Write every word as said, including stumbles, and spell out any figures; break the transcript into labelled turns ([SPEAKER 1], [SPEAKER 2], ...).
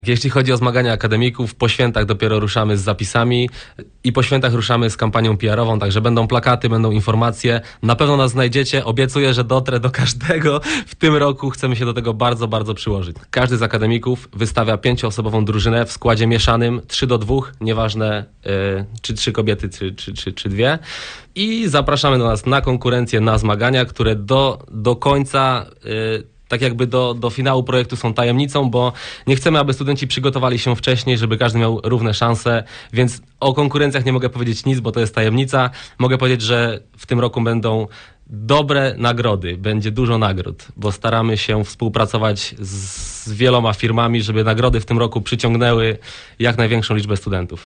[SPEAKER 1] Jeśli chodzi o zmagania akademików, po świętach dopiero ruszamy z zapisami i po świętach ruszamy z kampanią P R ową, także będą plakaty, będą informacje. Na pewno nas znajdziecie. Obiecuję, że dotrę do każdego. W tym roku chcemy się do tego bardzo, bardzo przyłożyć. Każdy z akademików wystawia pięcioosobową drużynę w składzie mieszanym, trzy do dwóch, nieważne yy, czy trzy kobiety, czy, czy, czy, czy dwie. I zapraszamy do nas na konkurencje, na zmagania, które do, do końca... Yy, tak jakby do, do finału projektu są tajemnicą, bo nie chcemy, aby studenci przygotowali się wcześniej, żeby każdy miał równe szanse, więc o konkurencjach nie mogę powiedzieć nic, bo to jest tajemnica. Mogę powiedzieć, że w tym roku będą dobre nagrody, będzie dużo nagród, bo staramy się współpracować z, z wieloma firmami, żeby nagrody w tym roku przyciągnęły jak największą liczbę studentów.